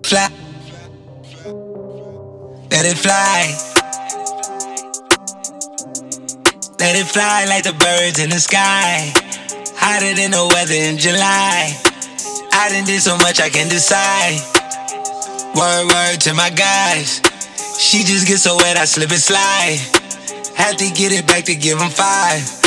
fly. Let it fly. Let it fly like the birds in the sky. Hotter than the weather in July. I done did so much I can decide. Word to my guys. She just gets so wet I slip and slide. Had to get it back to give him 5.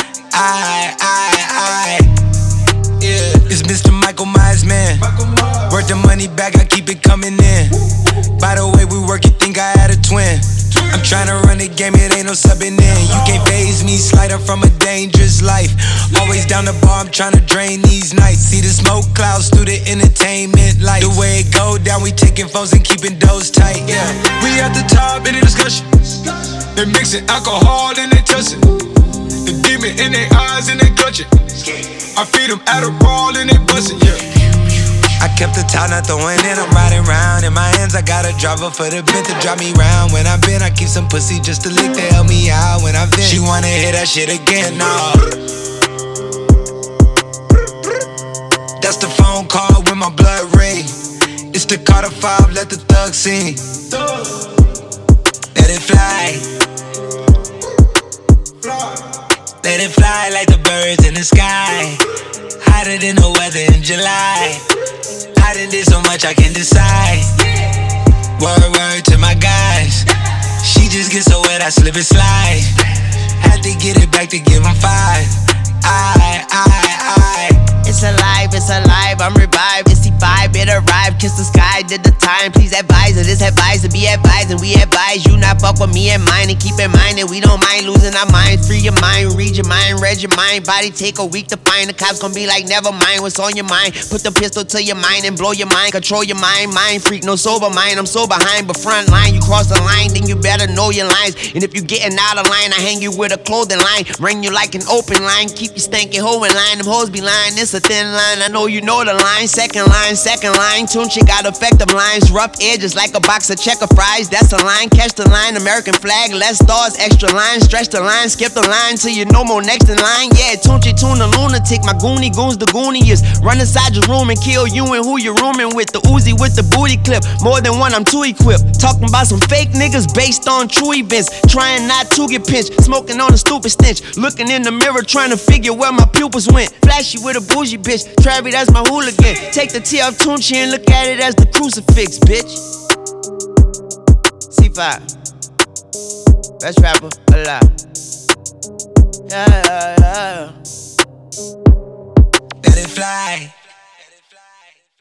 Yeah, it's Mr. Michael Myers, man. Worth the money back, I keep it coming in. By the way we work, you think I had a twin. I'm tryna run the game, it ain't no subbing in. You can't faze me, slider from a dangerous life. Always down the bar, I'm tryna drain these nights. See the smoke clouds through the entertainment light. The way it go down, we taking phones and keeping those tight, yeah. We at the top in the discussion. They mixing alcohol and they touching. The demon in their eyes and they clutching. I feed them Adderall and they bustin', yeah. I kept the top, not throwing in, I'm riding round. In my hands, I got a driver for the bent to drive me round. When I been, I keep some pussy just to lick to help me out. When I vent, she wanna hear that shit again, nah. That's the phone call with my blood ring. It's the Carter 5, let the thug sing. Let it fly. Let it fly like the birds in the sky. Hotter than the weather in July. I done did so much I can decide. Word to my guys. She just gets so wet I slip and slide. Had to get it back to give him 5. It's alive, I'm revived. It's C5, it arrived, kiss the sky, did the time. Please advise her, this advisor, be advised. And we advise you not fuck with me and mine. And keep in mind that we don't mind losing our minds. Free your mind, read your mind, read your mind. Body take a week to find. The cops gon' be like, never mind what's on your mind. Put the pistol to your mind and blow your mind. Control your mind freak, no sober mind. I'm so behind, but front line. You cross the line, then you better know your lines. And if you getting out of line, I hang you with a clothing line. Ring you like an open line, keep you stanky hoe in line. Them hoes be lying, it's a thin line. I know you know the line. Second line. Tunchi got effective lines. Rough edges like a box of checker fries. That's a line, catch the line. American flag, less stars, extra line. Stretch the line, skip the line till you no more next in line. Yeah, Tunchi tune the lunatic. My goonie goons the gooniest. Run inside your room and kill you and who you're rooming with. The Uzi with the booty clip. More than one, I'm too equipped. Talking about some fake niggas based on true events. Trying not to get pinched. Smoking on a stupid stench. Looking in the mirror trying to figure where my pupils went. Flashy with a bougie bitch. Travi, that's my hooligan. Take the T off Tunchi and look at it as the crucifix, bitch. C5, best rapper alive. Yeah. Let it fly.